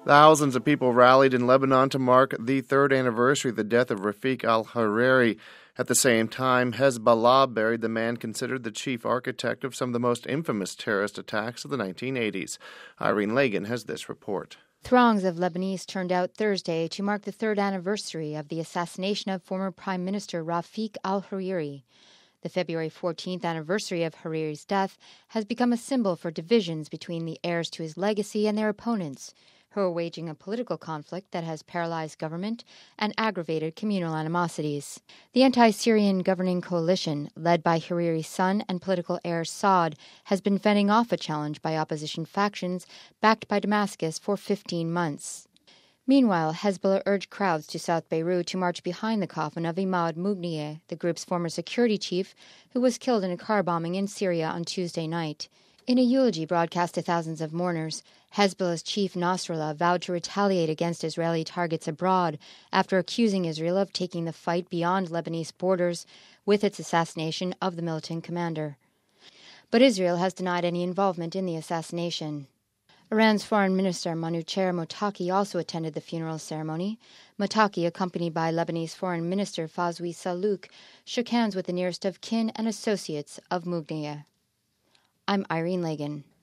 Thousands of people rallied in Lebanon to mark the third anniversary of the death of Rafik al-Hariri. At the same time, Hezbollah buried the man considered the chief architect of some of the most infamous terrorist attacks of the 1980s. Irene Lagan has this report. Throngs of Lebanese turned out Thursday to mark the third anniversary of the assassination of former Prime Minister Rafik al-Hariri. The February 14th anniversary of Hariri's death has become a symbol for divisions between the heirs to his legacy and their opponents, who are waging a political conflict that has paralyzed government and aggravated communal animosities. The anti-Syrian governing coalition, led by Hariri's son and political heir Saad, has been fending off a challenge by opposition factions backed by Damascus for 15 months. Meanwhile, Hezbollah urged crowds to South Beirut to march behind the coffin of Imad Mughniyeh, the group's former security chief, who was killed in a car bombing in Syria on Tuesday night. In a eulogy broadcast to thousands of mourners, Hezbollah's chief Nasrallah vowed to retaliate against Israeli targets abroad after accusing Israel of taking the fight beyond Lebanese borders with its assassination of the militant commander. But Israel has denied any involvement in the assassination. Iran's Foreign Minister Manouchehr Mottaki also attended the funeral ceremony. Mottaki, accompanied by Lebanese Foreign Minister Fazwi Salouk, shook hands with the nearest of kin and associates of Mughniyeh. I'm Irene Lagan.